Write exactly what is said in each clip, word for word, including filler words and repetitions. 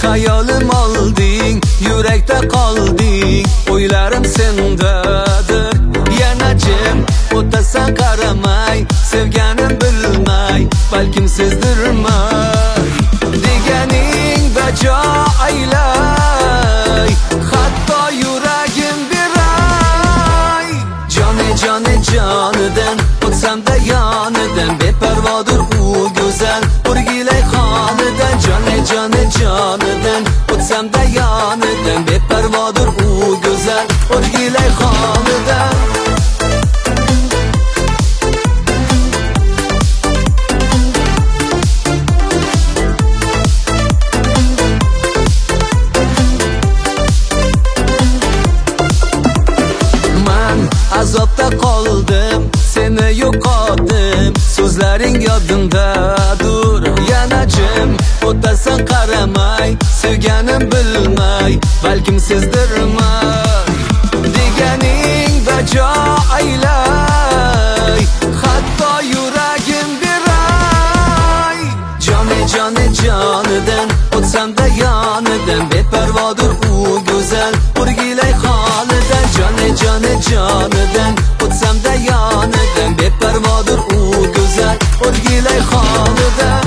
Hayolim olding, yurakda qolding, o'ylarim sendadir. Yana jim o'tasan qaramay, sevganim bilmay, balkim sezdirmay. Deganing bajo aylay, hatto yuragim beray. Joni joni jonidan o'tsam-da yonidan, beparvodir u go'zal o'rgilay xonidan. Joni joni jonidan o'tsam-da yonidan, beparvodir u go'zal o'rgilay xonidan. Azobda qoldim, seni yo'qotdim, so'zlaring yodimdadir. Yana jim o'tasan qaramay, sevganim bilmay, balkim sezdirmay. Deganing bajo aylay, hatto yuragim beray. Joni joni jonidan o'tsam-da yonidan, beparvodir u go'zal o'rgilay xonidan. Joni joni jonidan o'tsam-da yonidan, beparvodir u go'zal o'rgilay xonidan.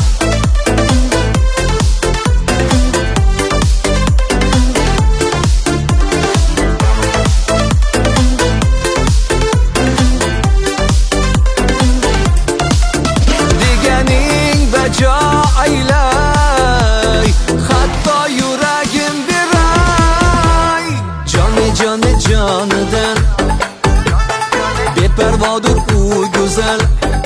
Deganing bajo aylay, hatto yuragim beray. Joni joni jonidan, beparvodir u go'zal.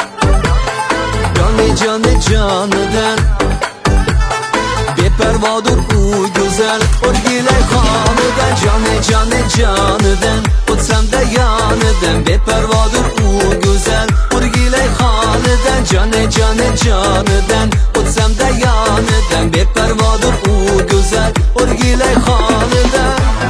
Joni joni jonidan, beparvodir u go'zal o'rgilay xonidan. Joni joni jonidan o'tsam-da yonidan, beparvodir u go'zal o'rgilay xonidan. Joni joni jonidan o'tsam-da yonidan, beparvodir u go'zal o'rgilay xonidan.